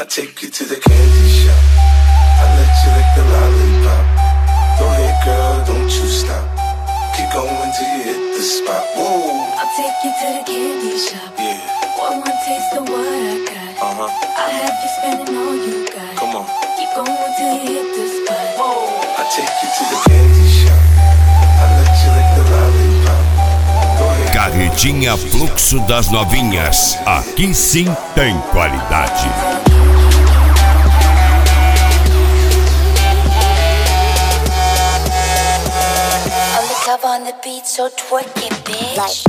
I take you to the candy shop. I let you lick the lollipop. Go ahead, girl, don't you stop. Keep going till you hit the spot. Whoa. I'll take you to the candy shop. Yeah. One taste of what I got. I'll have you spending all you got. Come on. Keep going till you hit the spot. Whoa. I take you to the candy shop. I let you lick the lollipop. Go ahead. Carretinha Fluxo das Novinhas. Aqui sim tem qualidade. Cover on the beat, so twerk it, bitch. Like.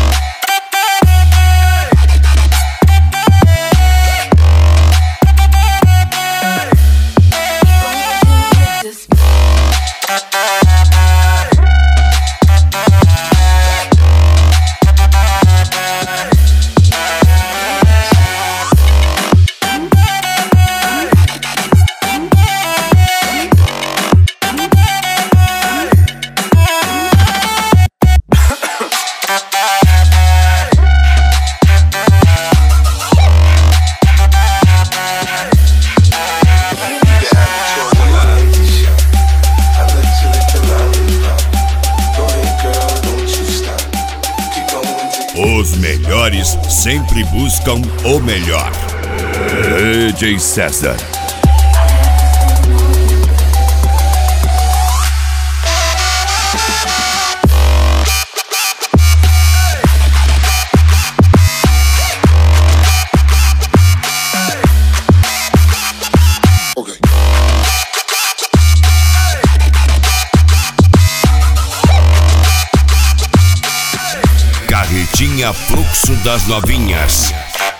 Os melhores sempre buscam o melhor. DJ César. Carretinha Fluxo das Novinhas.